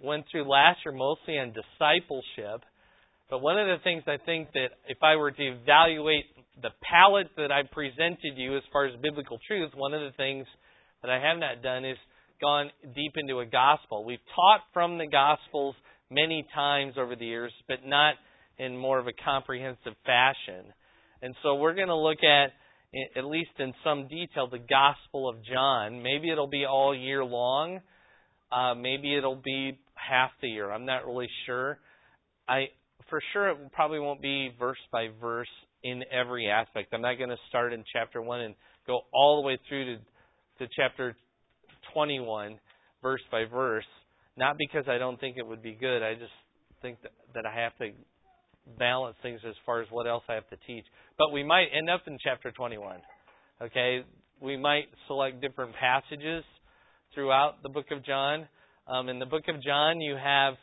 went through last year mostly on discipleship. But one of the things I think that if I were to evaluate the palette that I presented you as far as biblical truth, one of the things that I have not done is gone deep into a gospel. We've taught from the Gospels many times over the years, but not in more of a comprehensive fashion. And so we're going to look at least in some detail, the Gospel of John. Maybe it'll be all year long. Maybe it'll be half the year. I'm not really sure. For sure, it probably won't be verse by verse in every aspect. I'm not going to start in chapter 1 and go all the way through to chapter 21, verse by verse. Not because I don't think it would be good. I just think that I have to balance things as far as what else I have to teach. But we might end up in chapter 21. Okay? We might select different passages throughout the book of John. In the book of John, you have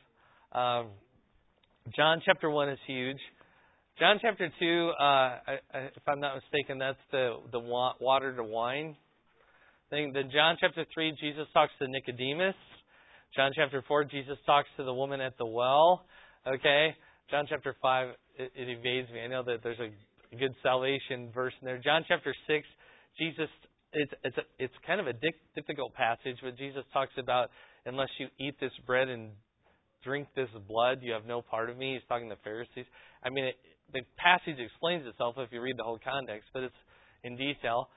John chapter 1 is huge. John chapter 2, if I'm not mistaken, that's the water to wine thing. Then John chapter 3, Jesus talks to Nicodemus. John chapter 4, Jesus talks to the woman at the well. Okay? John chapter 5, it evades me. I know that there's a good salvation verse in there. John chapter 6, Jesus, it's kind of a difficult passage, but Jesus talks about, unless you eat this bread and drink this blood, you have no part of me. He's talking to the Pharisees. I mean, the passage explains itself if you read the whole context, but it's in detail.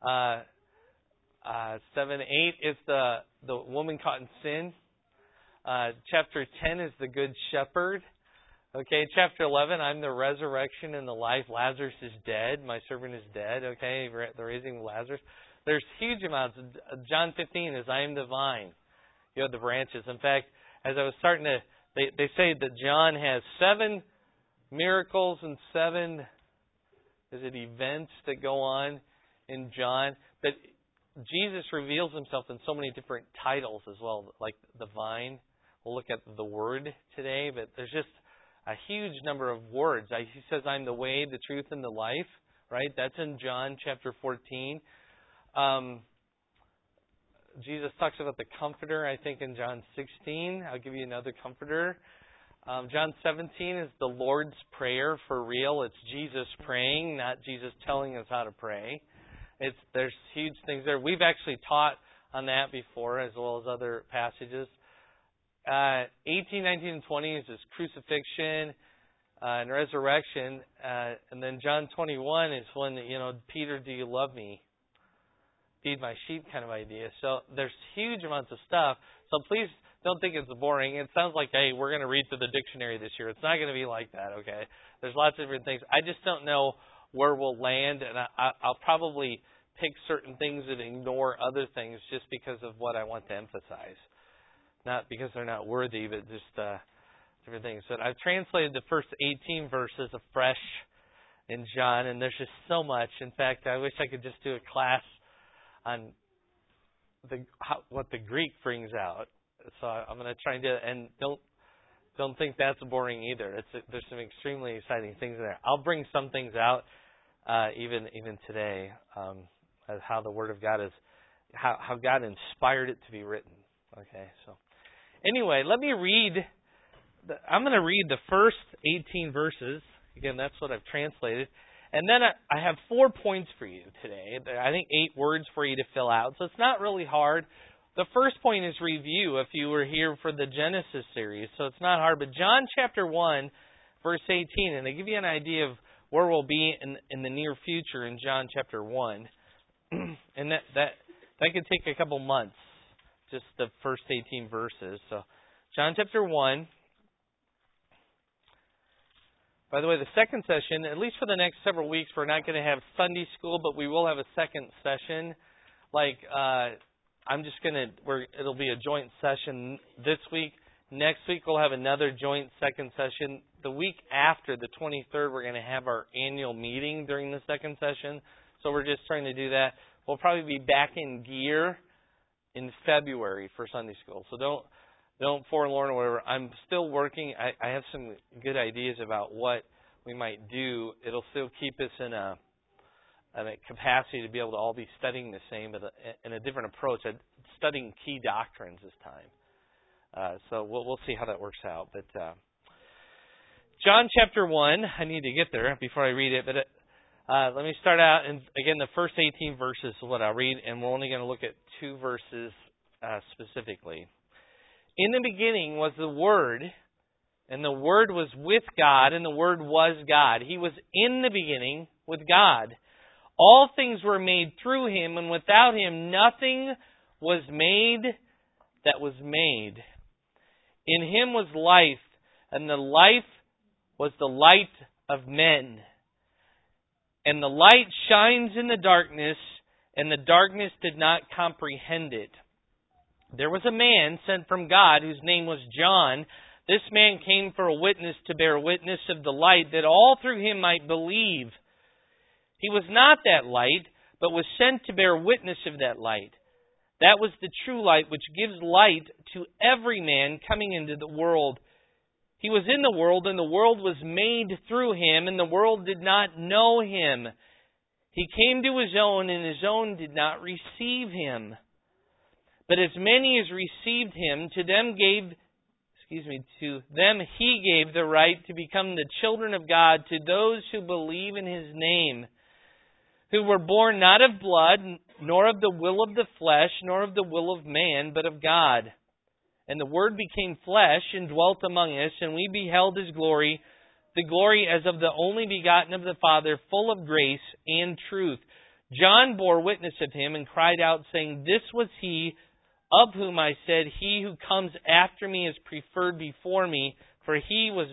7, 8 is the woman caught in sin. Chapter 10 is the good shepherd. Okay, chapter 11, I'm the resurrection and the life. Lazarus is dead. My servant is dead. Okay, the raising of Lazarus. There's huge amounts. John 15 is I am the vine. You have the branches. In fact, as I was starting to, they say that John has 7 miracles and 7, events that go on in John. But Jesus reveals himself in so many different titles as well, like the vine. We'll look at the word today, but there's just a huge number of words. He says, I'm the way, the truth, and the life, right? That's in John chapter 14. Jesus talks about the Comforter, I think, in John 16. I'll give you another Comforter. John 17 is the Lord's Prayer for real. It's Jesus praying, not Jesus telling us how to pray. There's huge things there. We've actually taught on that before, as well as other passages. 18, 19, and 20 is his crucifixion and resurrection. And then John 21 is when, Peter, do you love me? Feed my sheep kind of idea. So there's huge amounts of stuff. So please don't think it's boring. It sounds like, hey, we're going to read through the dictionary this year. It's not going to be like that, okay? There's lots of different things. I just don't know where we'll land, and I'll probably pick certain things and ignore other things just because of what I want to emphasize. Not because they're not worthy, but just different things. But I've translated the first 18 verses afresh in John, and there's just so much. In fact, I wish I could just do a class on what the Greek brings out. So I'm going to try and do it. And don't think that's boring either. There's some extremely exciting things in there. I'll bring some things out even today, as how the Word of God is, how God inspired it to be written. Okay, so anyway, let me read. I'm going to read the first 18 verses. Again, that's what I've translated. And then I have 4 points for you today. I think 8 words for you to fill out. So it's not really hard. The first point is review if you were here for the Genesis series. So it's not hard. But John chapter 1, verse 18. And to give you an idea of where we'll be in the near future in John chapter 1. And that could take a couple months. Just the first 18 verses. So John chapter 1. By the way, the second session, at least for the next several weeks, we're not going to have Sunday school, but we will have a second session. It'll be a joint session this week. Next week, we'll have another joint second session. The week after, the 23rd, we're going to have our annual meeting during the second session. So we're just trying to do that. We'll probably be back in gear in February for Sunday school. So don't forlorn or whatever. I'm still working. I have some good ideas about what we might do. It'll still keep us in a capacity to be able to all be studying the same, but in a different approach. Studying key doctrines this time. So we'll see how that works out. But John chapter 1, I need to get there before I read it. But let me start out, and again, the first 18 verses is what I'll read, and we're only going to look at 2 verses specifically. In the beginning was the Word, and the Word was with God, and the Word was God. He was in the beginning with God. All things were made through Him, and without Him nothing was made that was made. In Him was life, and the life was the light of men. And the light shines in the darkness, and the darkness did not comprehend it. There was a man sent from God whose name was John. This man came for a witness to bear witness of the light, that all through him might believe. He was not that light, but was sent to bear witness of that light. That was the true light, which gives light to every man coming into the world. He was in the world, and the world was made through Him, and the world did not know Him. He came to His own, and His own did not receive Him. But as many as received Him, to them He gave the right to become the children of God, to those who believe in His name, who were born not of blood, nor of the will of the flesh, nor of the will of man, but of God. And the Word became flesh and dwelt among us, and we beheld His glory, the glory as of the only begotten of the Father, full of grace and truth. John bore witness of Him and cried out, saying, This was He of whom I said, He who comes after me is preferred before me, for He was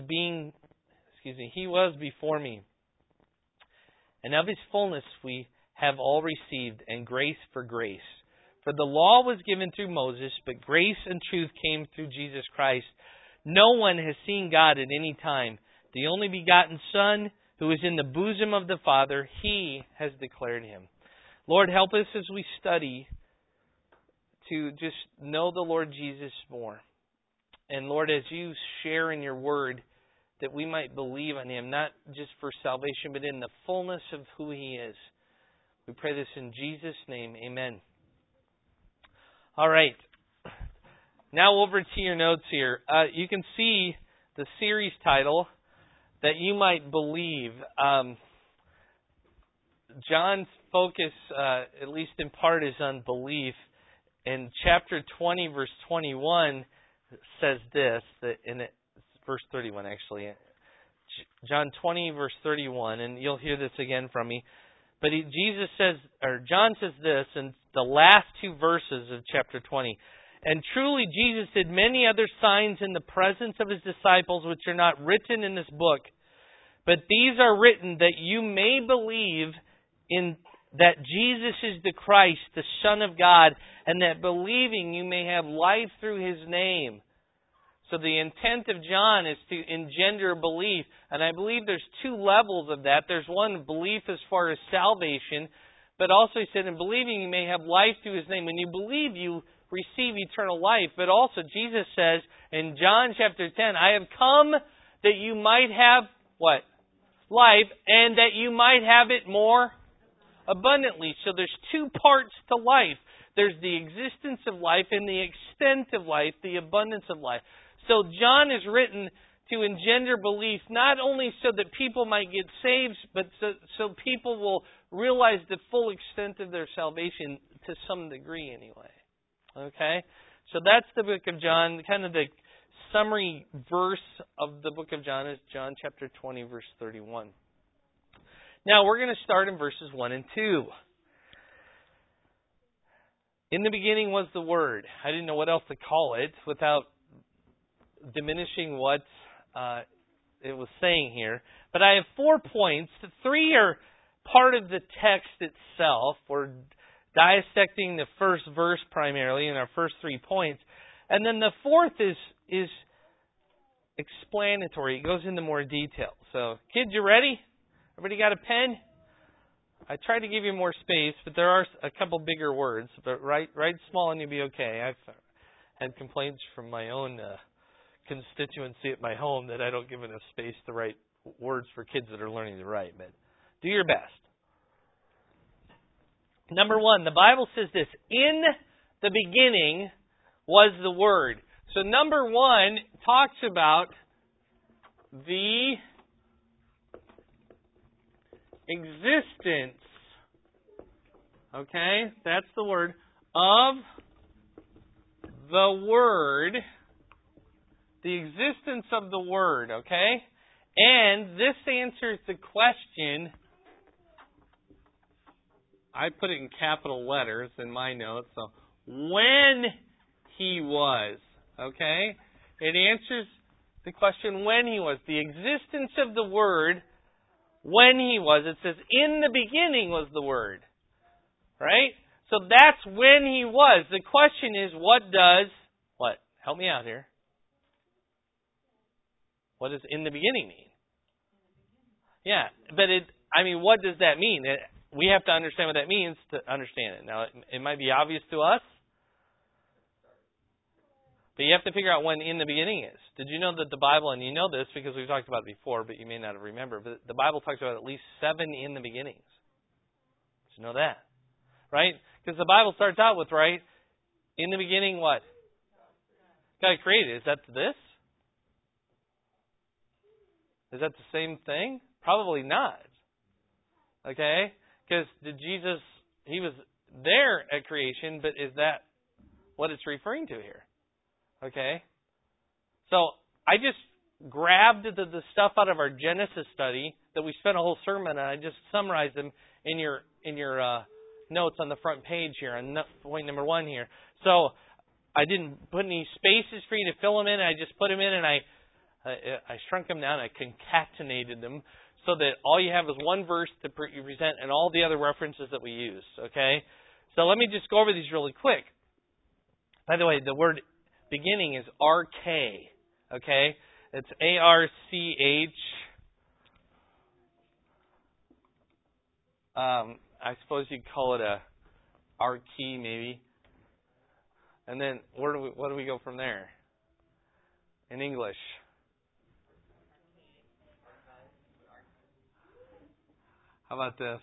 before me. And of His fullness we have all received, and grace for grace. For the law was given through Moses, but grace and truth came through Jesus Christ. No one has seen God at any time. The only begotten Son, who is in the bosom of the Father, He has declared Him. Lord, help us as we study to just know the Lord Jesus more. And Lord, as you share in your word, that we might believe on Him, not just for salvation, but in the fullness of who He is. We pray this in Jesus' name. Amen. All right. Now over to your notes here. You can see the series title, That You Might Believe. John's focus, at least in part, is on belief. In chapter 20, verse 21, says this, verse 31 actually. John 20, verse 31, and you'll hear this again from me. But John says this in the last 2 verses of chapter 20. And truly Jesus did many other signs in the presence of His disciples, which are not written in this book. But these are written that you may believe in that Jesus is the Christ, the Son of God, and that believing you may have life through His name. So the intent of John is to engender belief. And I believe there's 2 levels of that. There's one, belief as far as salvation. But also he said, in believing you may have life through His name. When you believe, you receive eternal life. But also Jesus says in John chapter 10, I have come that you might have, what? Life, and that you might have it more abundantly. So there's 2 parts to life. There's the existence of life and the extent of life, the abundance of life. So John is written to engender belief, not only so that people might get saved, but so people will realize the full extent of their salvation to some degree anyway. Okay? So that's the book of John. Kind of the summary verse of the book of John is John chapter 20, verse 31. Now we're going to start in verses 1 and 2. In the beginning was the Word. I didn't know what else to call it without diminishing what it was saying here. But I have 4 points. 3 are part of the text itself. We're dissecting the first verse primarily in our first 3 points. And then the 4th is explanatory. It goes into more detail. So, kids, you ready? Everybody got a pen? I tried to give you more space, but there are a couple bigger words. But write small and you'll be okay. I've had complaints from my own constituency at my home that I don't give enough space to write words for kids that are learning to write. But do your best. Number 1, the Bible says this, in the beginning was the Word. So number 1 talks about the existence, okay, that's the word, of the Word, the existence of the Word, okay? And this answers the question, I put it in capital letters in my notes, so when He was, okay? It answers the question when He was. The existence of the Word, when He was. It says, in the beginning was the Word, right? So that's when He was. The question is, what? Help me out here. What does in the beginning mean? Yeah, but what does that mean? We have to understand what that means to understand it. Now, it might be obvious to us, but you have to figure out when in the beginning is. Did you know that the Bible, and you know this because we've talked about it before, but you may not have remembered, but the Bible talks about at least 7 in the beginnings. Did you know that? Right? Because the Bible starts out with, right, in the beginning what? God created. Is that this? Is that the same thing? Probably not. Okay? Because Jesus, He was there at creation, but is that what it's referring to here? Okay? So, I just grabbed the stuff out of our Genesis study that we spent a whole sermon on. I just summarized them in your notes on the front page here, on point number 1 here. So, I didn't put any spaces for you to fill them in. I just put them in and I shrunk them down. I concatenated them so that all you have is one verse to present and all the other references that we use. Okay? So let me just go over these really quick. By the way, the word beginning is RK. Okay? It's ARCH. I suppose you'd call it a R key maybe. And then what do we go from there? In English. How about this?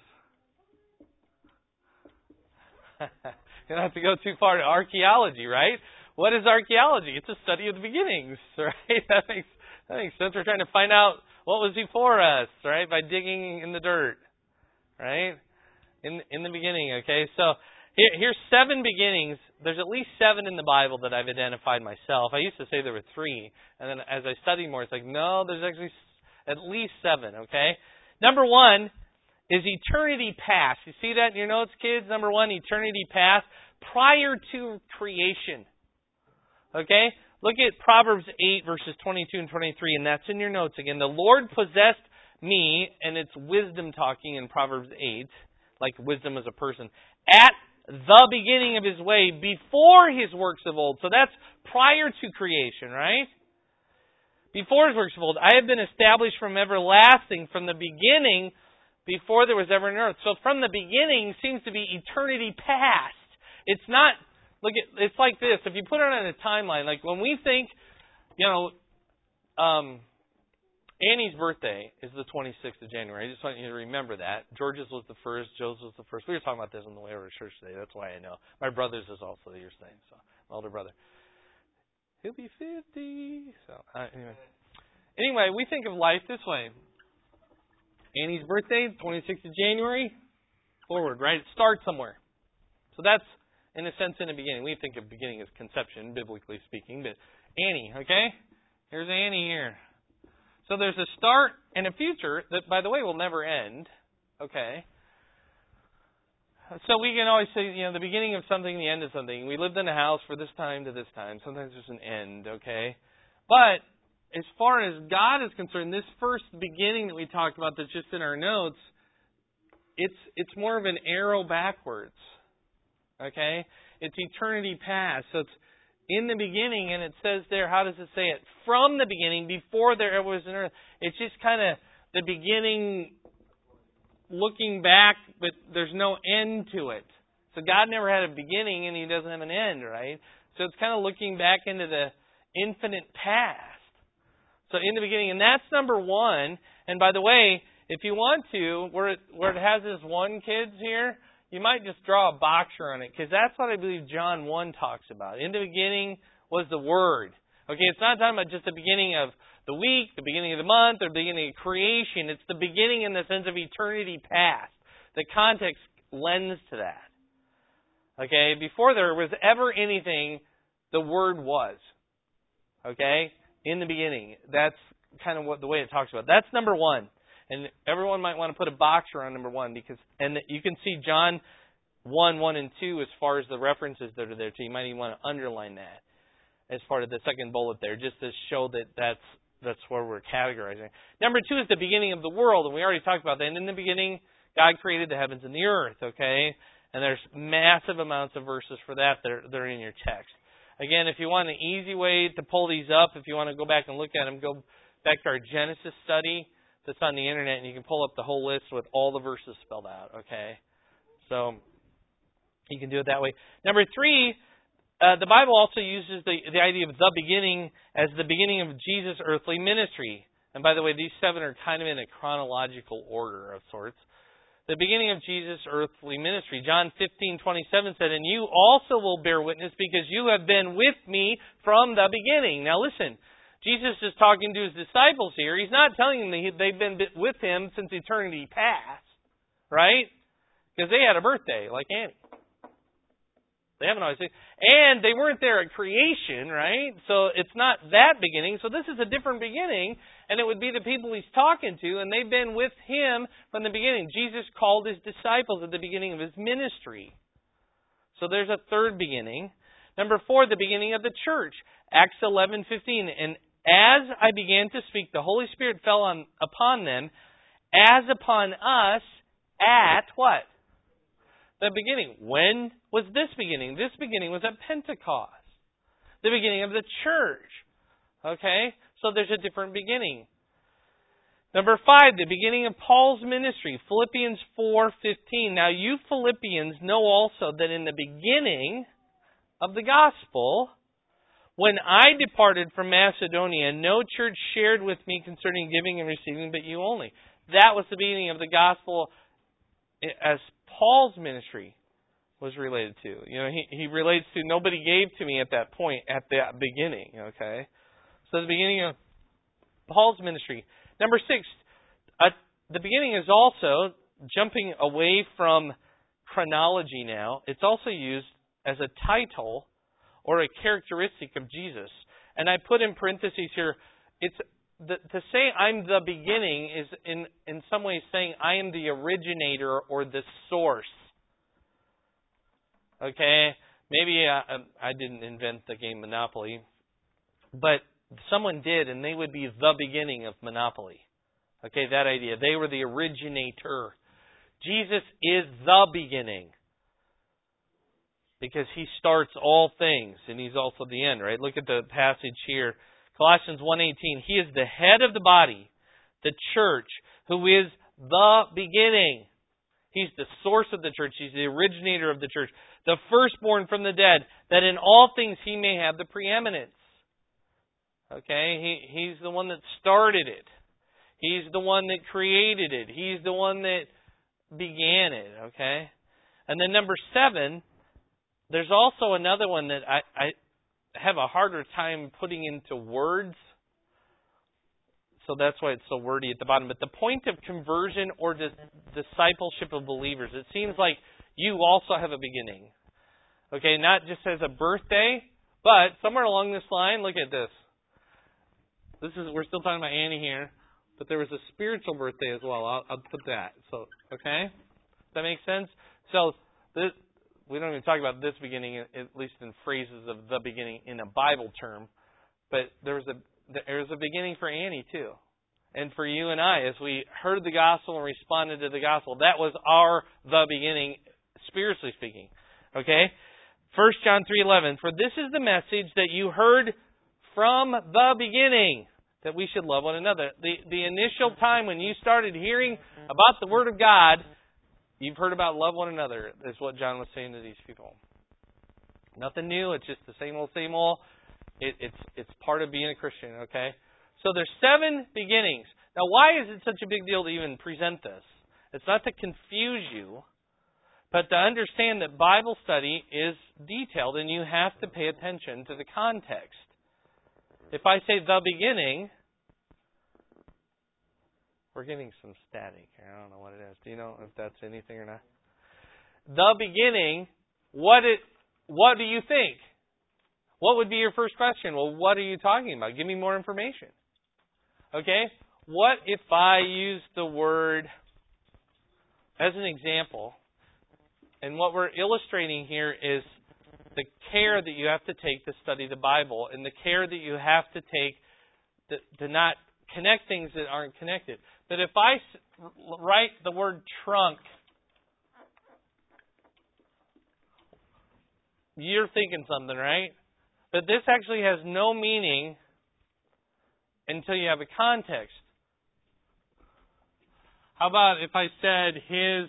You don't have to go too far to archaeology, right? What is archaeology? It's a study of the beginnings, right? That makes sense. We're trying to find out what was before us, right? By digging in the dirt, right? In the beginning, okay? So here's 7 beginnings. There's at least 7 in the Bible that I've identified myself. I used to say there were 3, and then as I studied more, it's like, no, there's actually at least 7, okay? Number 1 is eternity past. You see that in your notes, kids? Number 1, eternity past, prior to creation. Okay? Look at Proverbs 8, verses 22 and 23, and that's in your notes again. The Lord possessed me, and it's wisdom talking in Proverbs 8, like wisdom as a person, at the beginning of His way, before His works of old. So that's prior to creation, right? Before His works of old. I have been established from everlasting, from the beginning, before there was ever an earth. So from the beginning seems to be eternity past. It's not, it's like this. If you put it on a timeline, like when we think, Annie's birthday is the 26th of January. I just want you to remember that. George's was the first. Joe's was the first. We were talking about this on the way over to church today. That's why I know. My brother's is also the year's thing. So my older brother. He'll be 50. So anyway, we think of life this way. Annie's birthday, 26th of January. Forward, right? It starts somewhere. So that's, in a sense, in the beginning. We think of beginning as conception, biblically speaking. But Annie, okay? Here's Annie here. So there's a start and a future that, by the way, will never end. Okay? So we can always say, the beginning of something, the end of something. We lived in a house for this time to this time. Sometimes there's an end, okay? But as far as God is concerned, this first beginning that we talked about that's just in our notes, it's more of an arrow backwards. Okay? It's eternity past. So it's in the beginning, and it says there, how does it say it? From the beginning, before there was an earth. It's just kind of the beginning looking back, but there's no end to it. So God never had a beginning, and He doesn't have an end, right? So it's kind of looking back into the infinite past. So in the beginning, and that's number 1. And by the way, if you want to, where it has this 1, kids, here, you might just draw a box around it, because that's what I believe John 1 talks about. In the beginning was the Word. Okay, it's not talking about just the beginning of the week, the beginning of the month, or the beginning of creation. It's the beginning in the sense of eternity past. The context lends to that. Okay, before there was ever anything, the Word was. Okay, in the beginning. That's kind of the way it talks about. That's number one. And everyone might want to put a box around number one, and you can see John 1 and 2 as far as the references that are there. So you might even want to underline that as part of the second bullet there, just to show that that's where we're categorizing. Number 2 is the beginning of the world, and we already talked about that. And in the beginning, God created the heavens and the earth, okay? And there's massive amounts of verses for that are in your text. Again, if you want an easy way to pull these up, if you want to go back and look at them, go back to our Genesis study that's on the internet, and you can pull up the whole list with all the verses spelled out, okay? So you can do it that way. Number 3, the Bible also uses the idea of the beginning as the beginning of Jesus' earthly ministry. And by the way, these 7 are kind of in a chronological order of sorts. The beginning of Jesus' earthly ministry. John 15:27 said, "And you also will bear witness because you have been with me from the beginning." Now listen, Jesus is talking to his disciples here. He's not telling them they've been with him since eternity past, right? Because they had a birthday, like Annie. They haven't always seen. And they weren't there at creation, right? So it's not that beginning. So this is a different beginning. And it would be the people he's talking to. And they've been with him from the beginning. Jesus called his disciples at the beginning of his ministry. So there's a third beginning. Number 4, the beginning of the church. Acts 11:15. "And as I began to speak, the Holy Spirit fell upon them as upon us at" what? The beginning. When was this beginning? This beginning was at Pentecost. The beginning of the church. Okay? So there's a different beginning. Number 5, the beginning of Paul's ministry. Philippians 4:15. "Now you Philippians know also that in the beginning of the gospel, when I departed from Macedonia, no church shared with me concerning giving and receiving, but you only." That was the beginning of the gospel as Paul's ministry was related to. You know, he relates to nobody gave to me at that point, at that beginning. Okay, so the beginning of Paul's ministry. Number 6, the beginning is also jumping away from chronology now. It's also used as a title or a characteristic of Jesus. And I put in parentheses here, to say I'm the beginning is in some ways saying I am the originator or the source. Okay? Maybe I didn't invent the game Monopoly, but someone did, and they would be the beginning of Monopoly. Okay, that idea. They were the originator. Jesus is the beginning because he starts all things, and he's also the end, right? Look at the passage here. Colossians 1:18, "He is the head of the body, the church, who is the beginning." He's the source of the church. He's the originator of the church. "The firstborn from the dead, that in all things he may have the preeminence." Okay? He's the one that started it. He's the one that created it. He's the one that began it. Okay? And then number 7, there's also another one that I have a harder time putting into words. So that's why it's so wordy at the bottom. But the point of conversion or discipleship of believers, it seems like you also have a beginning. Okay, not just as a birthday, but somewhere along this line, look at this. We're still talking about Annie here, but there was a spiritual birthday as well. I'll put that. So, okay? Does that make sense? So, we don't even talk about this beginning, at least in phrases of the beginning in a Bible term. But there was a beginning for Annie too. And for you and I, as we heard the gospel and responded to the gospel, that was the beginning, spiritually speaking. Okay? 1 John 3:11, "For this is the message that you heard from the beginning, that we should love one another." The initial time when you started hearing about the Word of God, you've heard about love one another, is what John was saying to these people. Nothing new. It's just the same old, same old. It's part of being a Christian, okay? So there's 7 beginnings. Now, why is it such a big deal to even present this? It's not to confuse you, But to understand that Bible study is detailed and you have to pay attention to the context. If I say the beginning, we're getting some static here. I don't know what it is. Do you know if that's anything or not? The beginning, what do you think? What would be your first question? Well, what are you talking about? Give me more information. Okay? What if I use the word as an example? And what we're illustrating here is the care that you have to take to study the Bible and the care that you have to take to not connect things that aren't connected. That if I write the word trunk, you're thinking something, right? But this actually has no meaning until you have a context. How about if I said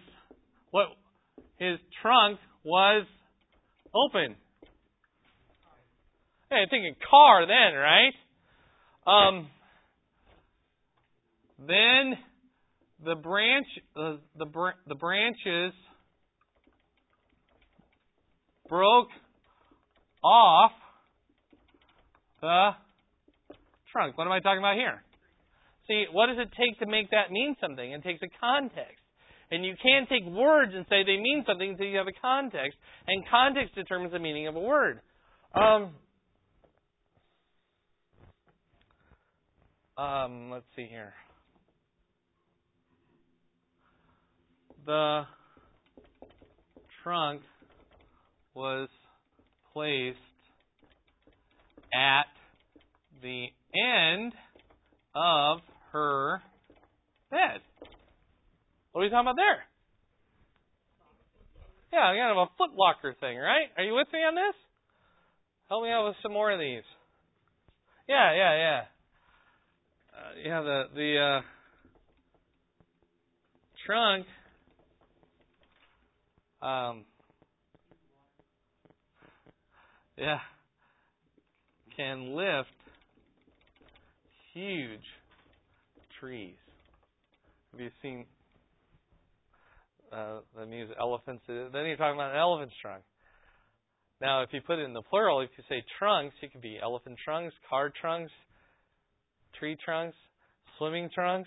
his trunk was open? Hey, I'm thinking car then, right? Then the branches broke off the trunk. What am I talking about here? See, what does it take to make that mean something? It takes a context. And you can't take words and say they mean something until you have a context. And context determines the meaning of a word. Let's see here. The trunk was placed at the end of her bed. What are we talking about there? Yeah, kind of a foot locker thing, right? Are you with me on this? Help me out with some more of these. Yeah. The trunk can lift huge trees. Have you seen the news elephants? Then you're talking about an elephant's trunk. Now, if you put it in the plural, if you say trunks, it could be elephant trunks, car trunks, tree trunks, swimming trunks.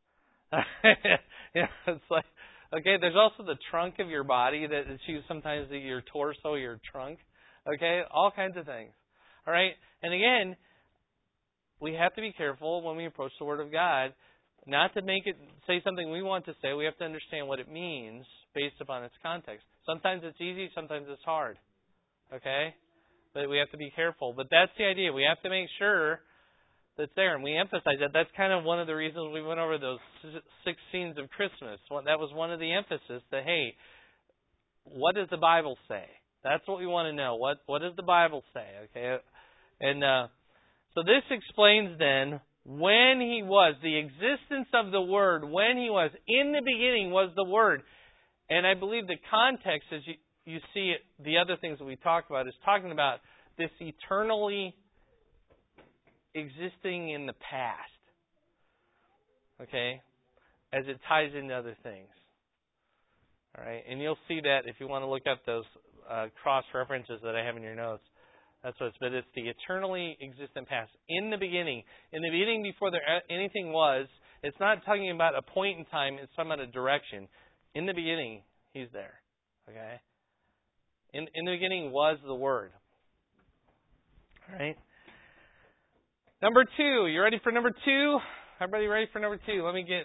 It's like, okay, there's also the trunk of your body that is used sometimes, your torso, your trunk. Okay, all kinds of things. All right, and again, we have to be careful when we approach the Word of God, not to make it say something we want to say. We have to understand what it means based upon its context. Sometimes it's easy, sometimes it's hard. Okay? But we have to be careful. But that's the idea. We have to make sure that's there. And we emphasize that. That's kind of one of the reasons we went over those 6 scenes of Christmas. That was one of the emphasis that, hey, what does the Bible say? That's what we want to know. What does the Bible say? Okay? And so this explains then when He was, the existence of the Word, when He was. In the beginning was the Word. And I believe the context, as you see it, the other things that we talked about, is talking about this eternally existing in the past. Okay? As it ties into other things. All right? And you'll see that if you want to look up those cross references that I have in your notes. That's what it's, but it's the eternally existent past. In the beginning before there anything was, it's not talking about a point in time, it's talking about a direction. In the beginning, He's there. Okay? In the beginning was the Word. All right? Number 2. You ready for number 2? Everybody ready for number 2? Let me get...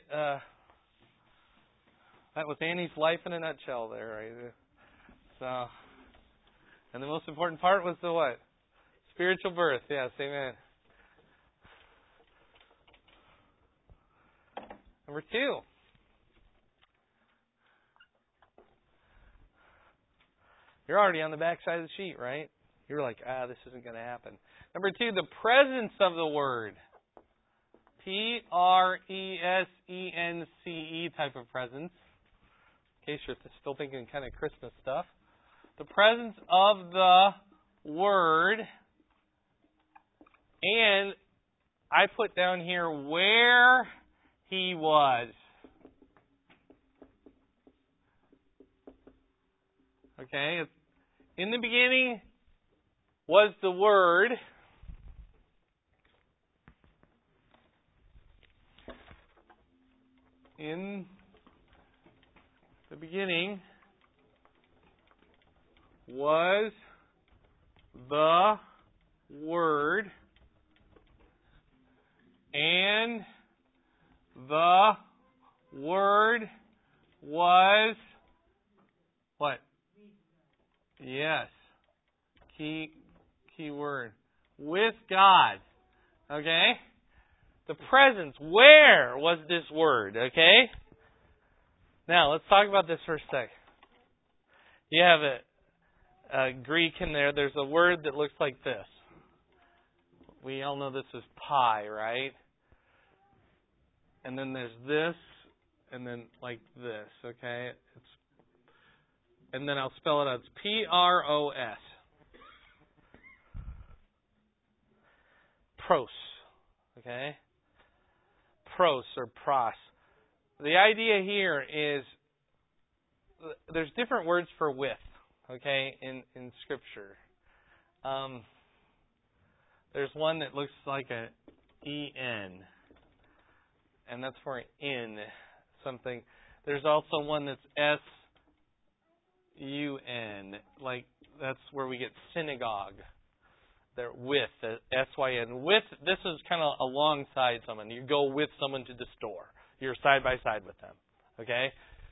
that was Annie's life in a nutshell there, right? So... And the most important part was the what? Spiritual birth. Yes, amen. Number 2. You're already on the back side of the sheet, right? You're like, this isn't going to happen. Number 2, the presence of the Word. Presence type of presence. In case you're still thinking kind of Christmas stuff. The presence of the Word. And I put down here where He was. Okay? In the beginning was the Word. In the beginning was the Word, and the Word was what? Yes. Key word. With God. Okay? The presence. Where was this Word? Okay? Now, let's talk about this for a sec. You have a Greek in there. There's a word that looks like this. We all know this is pi, right? And then there's this, and then like this, okay? And then I'll spell it out. It's P-R-O-S. Pros, okay? Pros or pros. The idea here is there's different words for with, okay, in Scripture. There's one that looks like a E-N, and that's for in something. There's also one that's S-U-N, like that's where we get synagogue. They're with, S-Y-N. With, this is kind of alongside someone. You go with someone to the store. You're side by side with them, okay?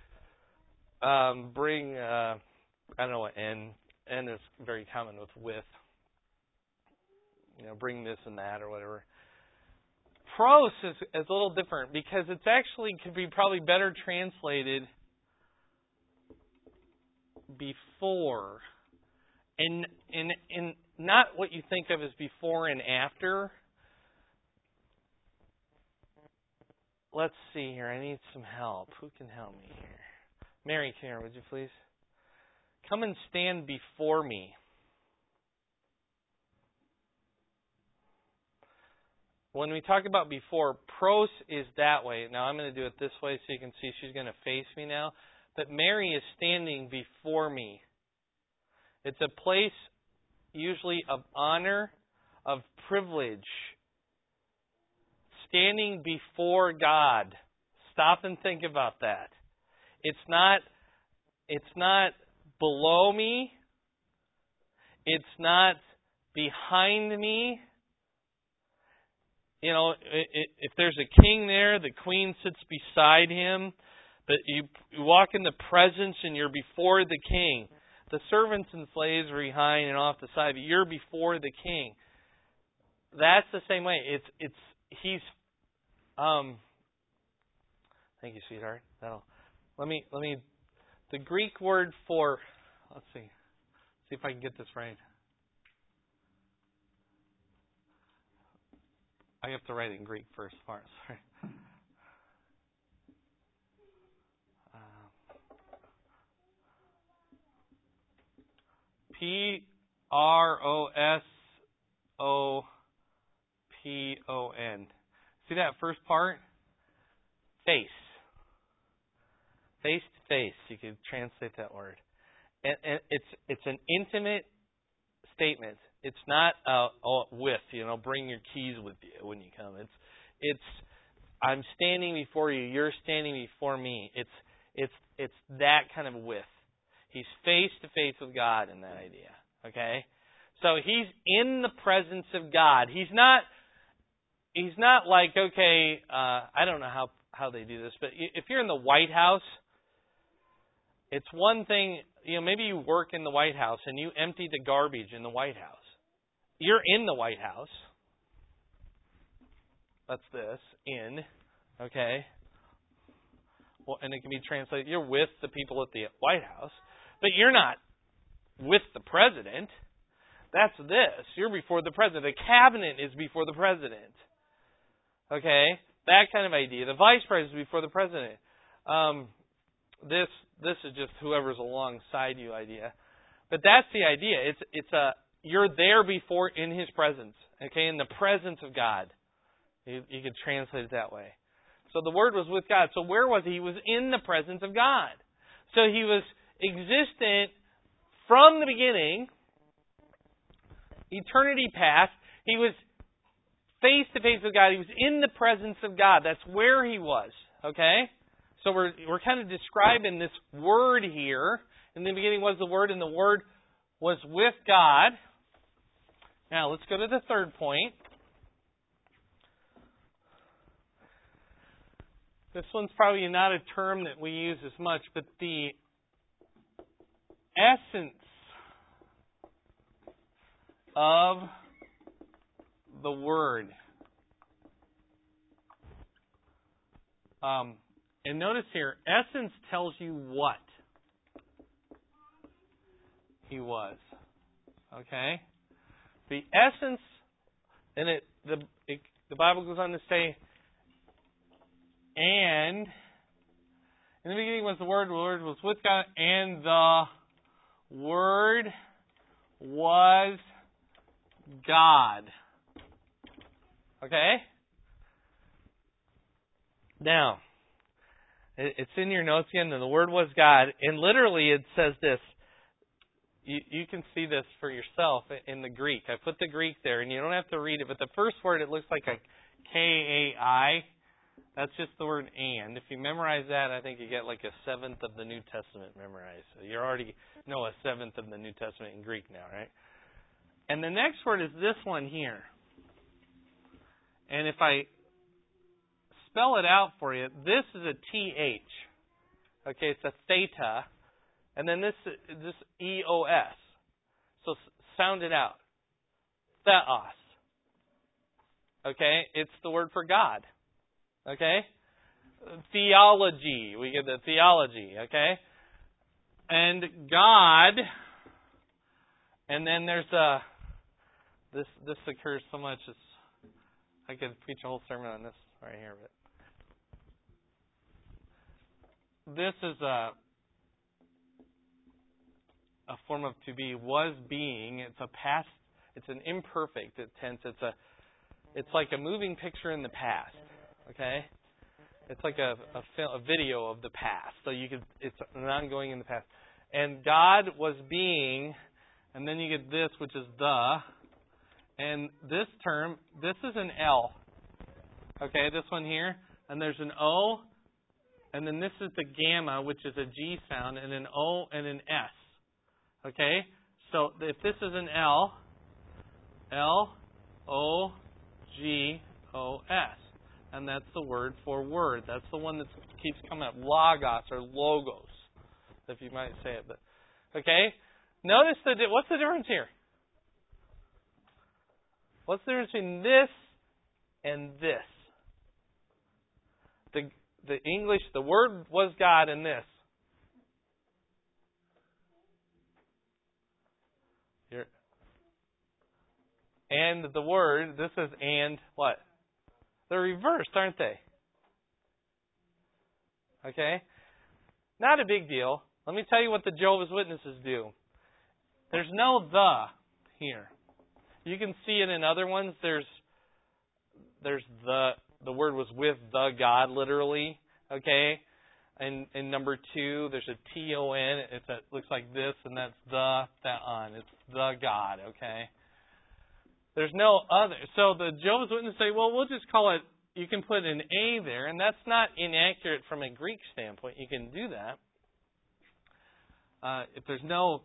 Bring, I don't know what N is very common with. You know, bring this and that or whatever. Pros is a little different because it's actually could be probably better translated before. And not what you think of as before and after. Let's see here. I need some help. Who can help me here? Mary, come here, would you please? Come and stand before me. When we talk about before, pros is that way. Now I'm going to do it this way so you can see she's going to face me now. But Mary is standing before me. It's a place usually of honor, of privilege. Standing before God. Stop and think about that. It's not below me. It's not behind me. You know, if there's a king there, the queen sits beside him. But you walk in the presence and you're before the king. The servants and slaves are behind and off the side, but you're before the king. That's the same way. He's thank you, sweetheart. Let me the Greek word for, let's see if I can get this right. I have to write it in Greek first. Sorry. P-R-O-S-O-P-O-N. See that first part? Face. Face to face. You could translate that word. And it's an intimate statement. It's not with, bring your keys with you when you come. It's I'm standing before you. You're standing before me. It's that kind of with. He's face to face with God in that idea. Okay? So he's in the presence of God. He's not like, okay, I don't know how they do this, but if you're in the White House, it's one thing, maybe you work in the White House and you empty the garbage in the White House. You're in the White House. That's this, in, okay? Well, and it can be translated, you're with the people at the White House, but you're not with the president. That's this. You're before the president. The cabinet is before the president. Okay? That kind of idea. The vice president is before the president. This is just whoever's alongside you idea. But that's the idea. You're there before in His presence. Okay? In the presence of God. You could translate it that way. So the Word was with God. So where was He? He was in the presence of God. So He was existent from the beginning, eternity past, he was face to face with God. He was in the presence of God. That's where he was. Okay? So we're kind of describing this Word here. In the beginning was the Word, and the Word was with God. Now, let's go to the third point. This one's probably not a term that we use as much, but the essence of the Word. And notice here, essence tells you what he was. Okay? The essence, and the Bible goes on to say, and in the beginning was the Word was with God, and the Word was God. Okay? Now, it's in your notes again, and the Word was God, and literally it says this. You can see this for yourself in the Greek. I put the Greek there, and you don't have to read it, but the first word, it looks like a K-A-I. That's just the word and. If you memorize that, I think you get like a seventh of the New Testament memorized. So you already know a seventh of the New Testament in Greek now, right? And the next word is this one here. And if I spell it out for you, this is a T-H. Okay, it's a theta. And then this E-O-S. So sound it out. Theos. Okay, it's the word for God. Okay? Theology. We get the theology. Okay? And God. And then there's this occurs so much. I could preach a whole sermon on this right here. But this is a form of to be, was being. It's a past. It's an imperfect tense. It's like a moving picture in the past. Okay, it's like a video of the past. So it's an ongoing in the past. And God was being, and then you get this, which is the, and this term, this is an L. Okay, this one here, and there's an O, and then this is the gamma, which is a G sound, and an O and an S. Okay, so if this is an L, L-O-G-O-S. And that's the word for word. That's the one that keeps coming up. Logos or logos, if you might say it. But okay, notice what's the difference here? What's the difference between this and this? The English, the Word was God, and this. Here. And the Word, this is and what? They're reversed, aren't they? Okay? Not a big deal. Let me tell you what the Jehovah's Witnesses do. There's no the here. You can see it in other ones. There's the word was with the God, literally. Okay? And in number 2, there's a T-O-N. It looks like this, and that's that on. It's the God, okay? There's no other. So the Jehovah's Witnesses say, well, we'll just call it, you can put an A there, and that's not inaccurate from a Greek standpoint. You can do that. If there's no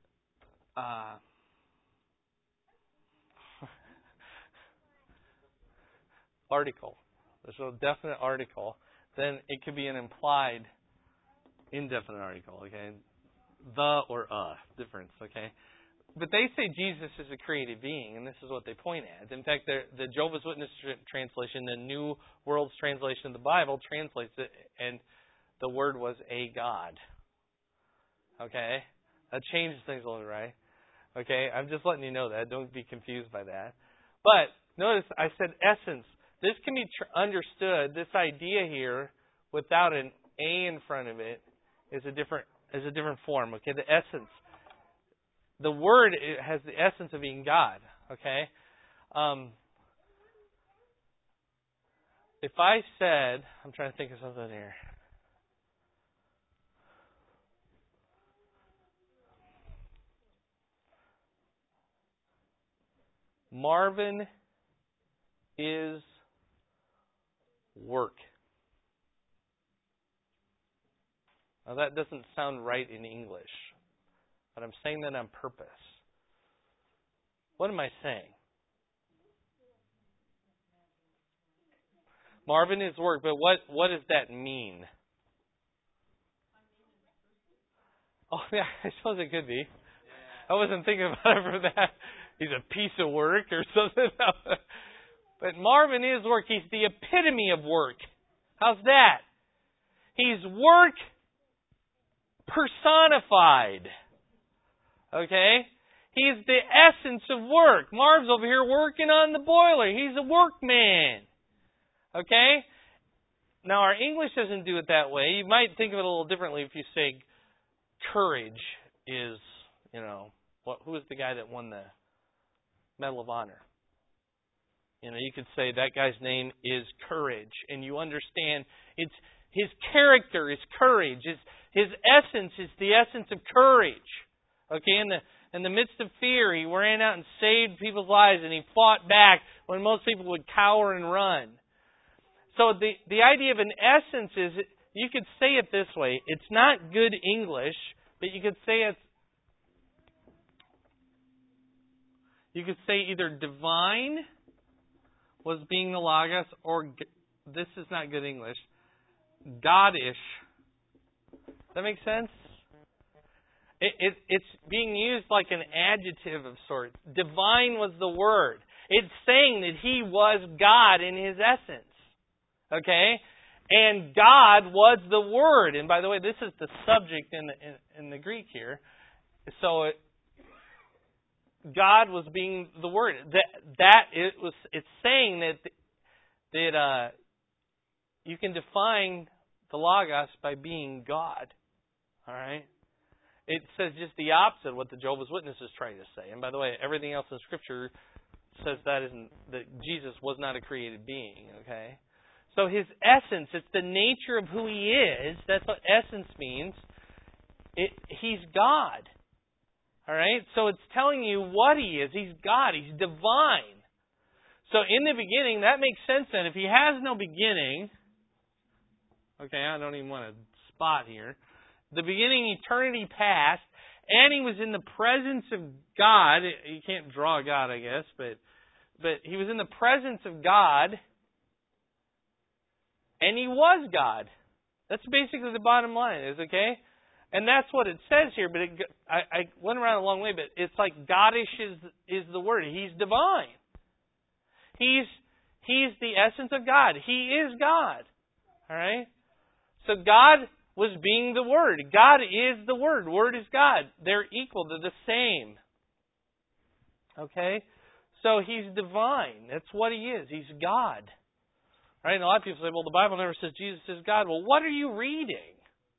article, there's no definite article, then it could be an implied indefinite article, okay? The or difference, okay? But they say Jesus is a created being, and this is what they point at. In fact, the Jehovah's Witness translation, the New World's translation of the Bible, translates it, and the word was a God. Okay? That changes things a little, right? Okay? I'm just letting you know that. Don't be confused by that. But notice I said essence. This can be understood, this idea here, without an A in front of it, is a different form. Okay? The essence. The Word has the essence of being God. Okay? If I said, I'm trying to think of something here. Marvin is work. Now that doesn't sound right in English, but I'm saying that on purpose. What am I saying? Marvin is work, but what does that mean? Oh yeah, I suppose it could be. I wasn't thinking about it for that. He's a piece of work or something. But Marvin is work. He's the epitome of work. How's that? He's work personified. Okay? He's the essence of work. Marv's over here working on the boiler. He's a workman. Okay? Now, our English doesn't do it that way. You might think of it a little differently if you say courage is, who was the guy that won the Medal of Honor? You could say that guy's name is Courage, and you understand it's his character is courage. His essence is the essence of courage. Okay, in the midst of fear, he ran out and saved people's lives, and he fought back when most people would cower and run. So the idea of an essence is, you could say it this way. It's not good English, but you could say either divine was being the Logos, or this is not good English, God-ish. Does that make sense? It's being used like an adjective of sorts. Divine was the word. It's saying that He was God in His essence. Okay? And God was the Word. And by the way, this is the subject in the Greek here. So God was being the Word. It's saying that you can define the Logos by being God. All right? It says just the opposite of what the Jehovah's Witnesses is trying to say. And by the way, everything else in Scripture says that Jesus was not a created being. Okay? So His essence, it's the nature of who He is. That's what essence means. He's God. All right? So it's telling you what He is. He's God. He's divine. So in the beginning, that makes sense then. If He has no beginning, okay, I don't even want to spot here. The beginning, eternity past, and He was in the presence of God. You can't draw God, I guess, but He was in the presence of God, and He was God. That's basically the bottom line, is okay? And that's what it says here, but I went around a long way, but it's like Godish is the word. He's divine. He's the essence of God. He is God. All right? So God was being the Word. God is the Word. Word is God. They're equal. They're the same. Okay? So He's divine. That's what He is. He's God. Right? And a lot of people say, well, the Bible never says Jesus is God. Well, what are you reading?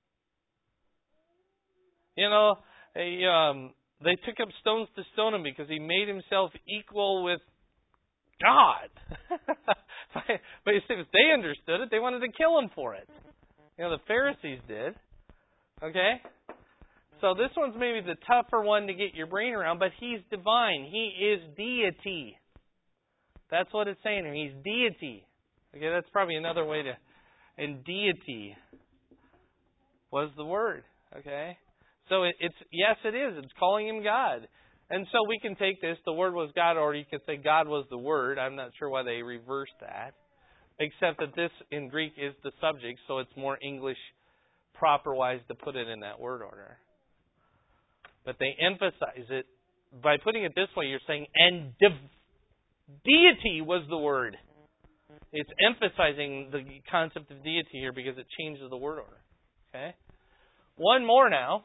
They took up stones to stone Him because He made Himself equal with God. But you see, if they understood it, they wanted to kill Him for it. The Pharisees did. Okay? So this one's maybe the tougher one to get your brain around, but He's divine. He is deity. That's what it's saying here. He's deity. Okay, that's probably another way to... And deity was the word. Okay? So yes, it is. It's calling Him God. And so we can take this, the Word was God, or you could say God was the Word. I'm not sure why they reversed that. Except that this in Greek is the subject, so it's more English proper-wise to put it in that word order. But they emphasize it. By putting it this way, you're saying, and deity was the word. It's emphasizing the concept of deity here because it changes the word order. Okay? One more now.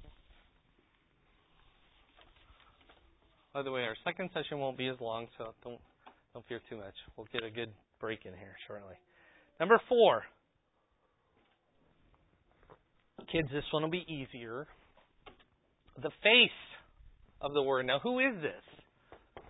By the way, our second session won't be as long, so don't fear too much. We'll get a good break in here shortly. Number 4. Kids, this one will be easier. The face of the word. Now, who is this?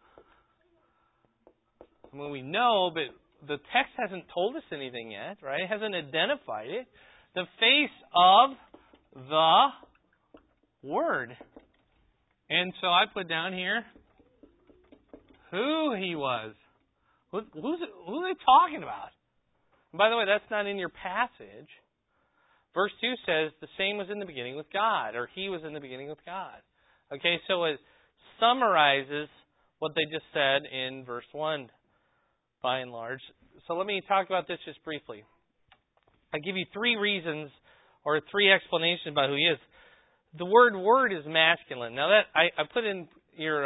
I mean, we know, but the text hasn't told us anything yet, right? It hasn't identified it. The face of the Word. And so I put down here, who He was. Who are they talking about? And by the way, that's not in your passage. Verse 2 says the same was in the beginning with God, or He was in the beginning with God. Okay, so it summarizes what they just said in verse 1, by and large. So let me talk about this just briefly. I give you three reasons or three explanations about who He is. The word is masculine. Now that I put in your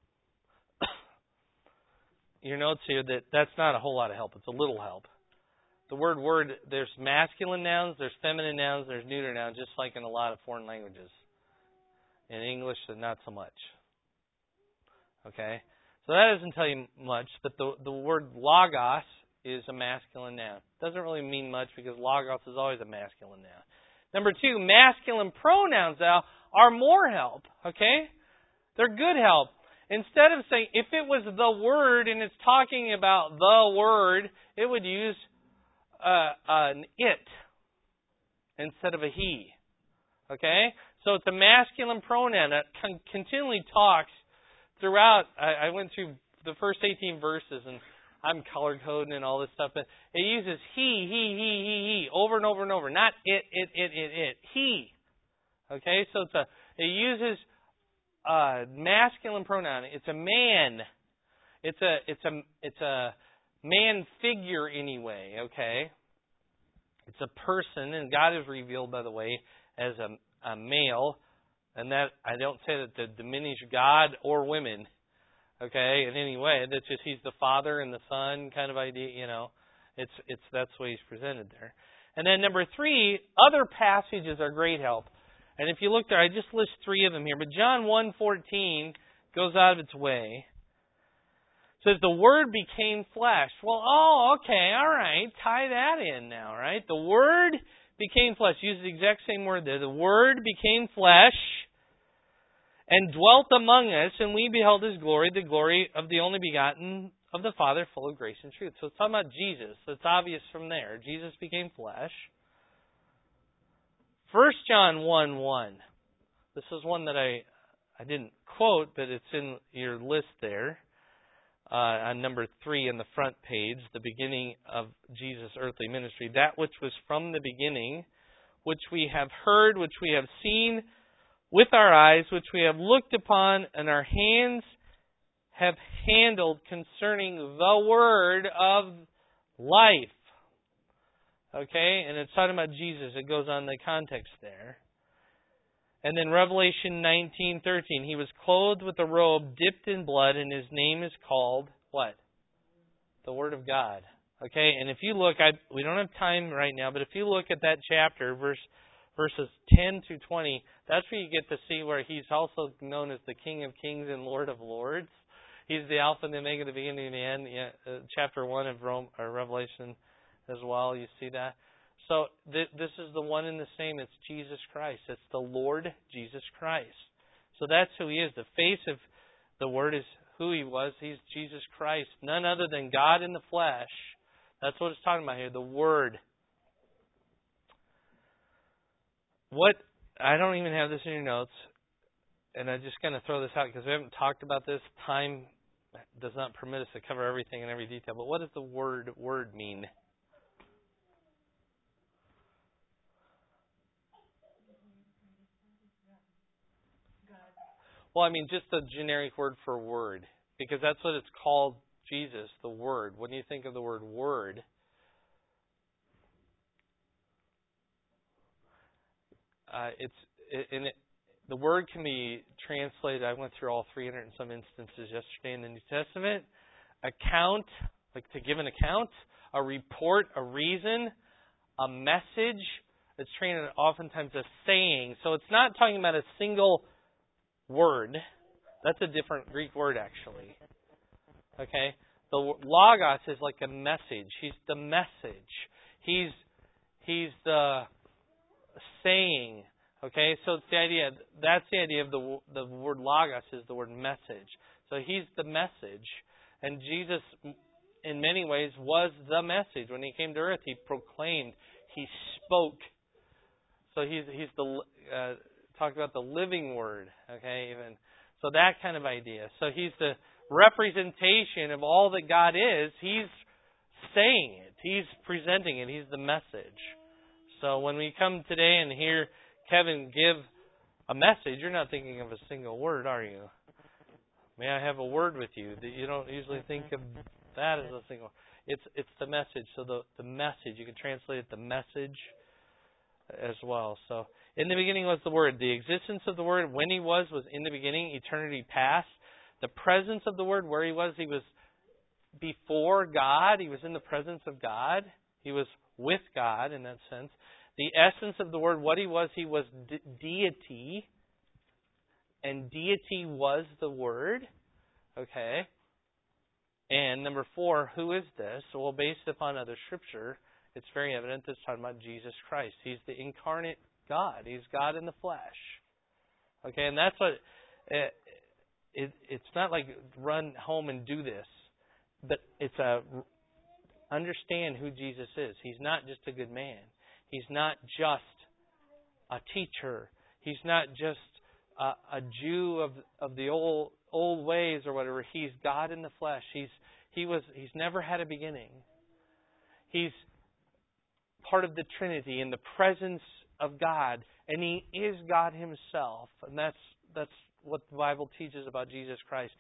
your notes here that's not a whole lot of help. It's a little help. The word, there's masculine nouns, there's feminine nouns, there's neuter nouns, just like in a lot of foreign languages. In English, not so much. Okay? So that doesn't tell you much, but the word logos is a masculine noun. Doesn't really mean much because logos is always a masculine noun. Number two, masculine pronouns now are more help. Okay? They're good help. Instead of saying, if it was the word and it's talking about the word, it would use an it instead of a he. Okay? So it's a masculine pronoun that continually talks throughout. I went through the first 18 verses and I'm color coding and all this stuff, but it uses he over and over and over. Not it. He. Okay? So it uses a masculine pronoun. It's a man. It's a man figure anyway, okay? It's a person, and God is revealed, by the way, as a male. And that I don't say that to diminish God or women, okay, in any way. That's just He's the Father and the Son kind of idea, you know. It's that's the way He's presented there. And then number three, other passages are great help. And if you look there, I just list three of them here. But John 1:14 goes out of its way. It says, the Word became flesh. Well, okay, all right. Tie that in now, right? The Word became flesh. Use the exact same word there. The Word became flesh and dwelt among us, and we beheld His glory, the glory of the only begotten of the Father, full of grace and truth. So it's talking about Jesus. It's obvious from there. Jesus became flesh. 1 John 1:1. This is one that I didn't quote, but it's in your list there. On number 3 in the front page, the beginning of Jesus' earthly ministry. That which was from the beginning, which we have heard, which we have seen with our eyes, which we have looked upon, and our hands have handled concerning the word of life. Okay? And it's talking about Jesus. It goes on the context there. And then Revelation 19:13, He was clothed with a robe dipped in blood, and His name is called what? The Word of God. Okay, and if you look, we don't have time right now, but if you look at that chapter, verses 10 to 20, that's where you get to see where He's also known as the King of Kings and Lord of Lords. He's the Alpha and the Omega, the beginning and the end. Yeah, chapter 1 of Revelation as well, you see that. So this is the one and the same. It's Jesus Christ. It's the Lord Jesus Christ. So that's who He is. The face of the Word is who He was. He's Jesus Christ. None other than God in the flesh. That's what it's talking about here. The Word. I don't even have this in your notes. And I'm just going to throw this out because we haven't talked about this. Time does not permit us to cover everything in every detail. But what does the word mean? Well, I mean, just a generic word for word, because that's what it's called, Jesus, the Word. When you think of the word word, the word can be translated. I went through all 300 and some instances yesterday in the New Testament. Account, like to give an account, a report, a reason, a message. It's translated oftentimes as saying. So it's not talking about a single word. That's a different Greek word, actually. Okay? The logos is like a message. He's the message. He's the saying. Okay? So it's the idea. That's the idea of the word logos is the word message. So He's the message. And Jesus, in many ways, was the message. When He came to earth, He proclaimed. He spoke. So He's the talk about the living Word, okay, even. So that kind of idea. So He's the representation of all that God is. He's saying it. He's presenting it. He's the message. So when we come today and hear Kevin give a message, you're not thinking of a single word, are you? May I have a word with you? You don't usually think of that as a single. It's the message. So the message, you can translate it the message as well. So in the beginning was the Word. The existence of the Word, when He was in the beginning, eternity past. The presence of the Word, where He was before God. He was in the presence of God. He was with God in that sense. The essence of the Word, what He was deity. And deity was the Word. Okay. And number 4, who is this? Well, based upon other Scripture, it's very evident that it's talking about Jesus Christ. He's the incarnate God. He's God in the flesh. Okay, and that's what... It's not like run home and do this. But it's understand who Jesus is. He's not just a good man. He's not just a teacher. He's not just a Jew of the old ways or whatever. He's God in the flesh. He's never had a beginning. He's part of the Trinity in the presence of God, and He is God Himself. And that's what the Bible teaches about Jesus Christ.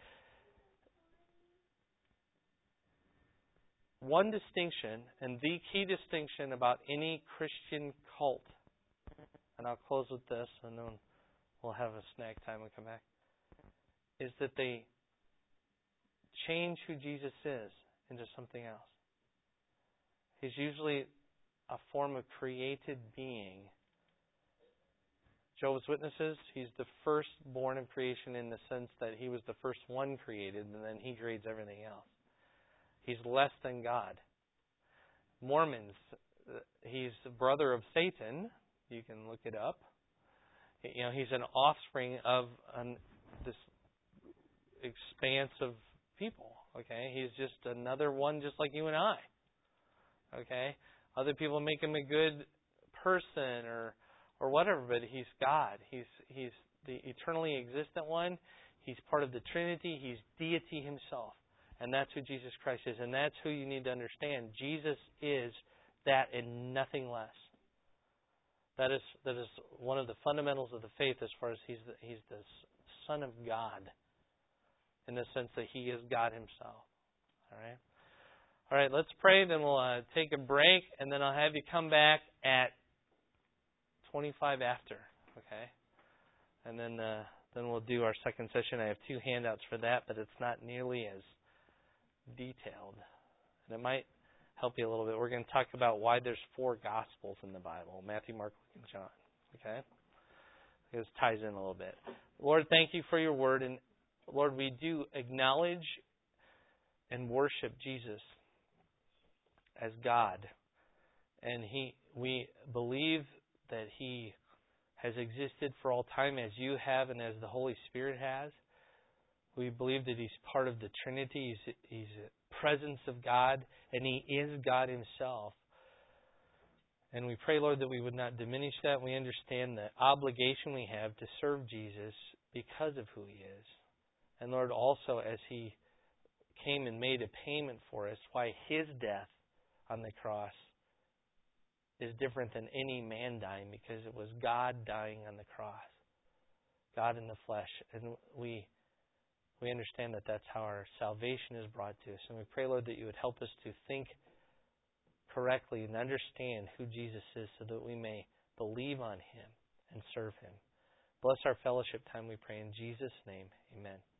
One distinction, and the key distinction about any Christian cult, and I'll close with this, and then we'll have a snack time and come back, is that they change who Jesus is into something else. He's usually a form of created being. Jehovah's Witnesses, He's the firstborn of creation in the sense that He was the first one created, and then He creates everything else. He's less than God. Mormons, He's the brother of Satan. You can look it up. He's an offspring of this expanse of people. Okay, He's just another one, just like you and I. Okay, other people make Him a good person or whatever, but He's God. He's the eternally existent one. He's part of the Trinity. He's deity Himself. And that's who Jesus Christ is. And that's who you need to understand. Jesus is that and nothing less. That is one of the fundamentals of the faith as far as He's the Son of God. In the sense that He is God Himself. All right, let's pray. Then we'll take a break. And then I'll have you come back at 25 after. Okay? And then we'll do our second session. I have 2 handouts for that, but it's not nearly as detailed. And it might help you a little bit. We're going to talk about why there's 4 Gospels in the Bible. Matthew, Mark, Luke, and John. Okay? This ties in a little bit. Lord, thank You for Your Word. And Lord, we do acknowledge and worship Jesus as God. And we believe that He has existed for all time as You have and as the Holy Spirit has. We believe that He's part of the Trinity. He's a presence of God, and He is God Himself. And we pray, Lord, that we would not diminish that. We understand the obligation we have to serve Jesus because of who He is. And Lord, also as He came and made a payment for us, why His death on the cross is different than any man dying, because it was God dying on the cross. God in the flesh. And we understand that that's how our salvation is brought to us. And we pray, Lord, that You would help us to think correctly and understand who Jesus is so that we may believe on Him and serve Him. Bless our fellowship time, we pray in Jesus' name. Amen.